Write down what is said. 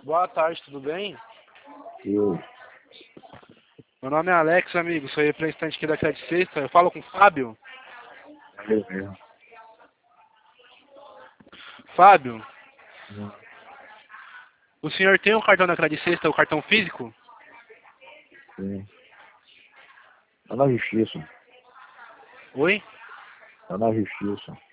Boa tarde, tudo bem? Eu, Meu nome é Alex, amigo, sou representante aqui da Crédito Sexta. Eu falo com o Fábio. eu mesmo. Fábio, Não, o senhor tem o cartão da Crédito Sexta, o cartão físico? sim. Tá na justiça. Oi? Tá na justiça.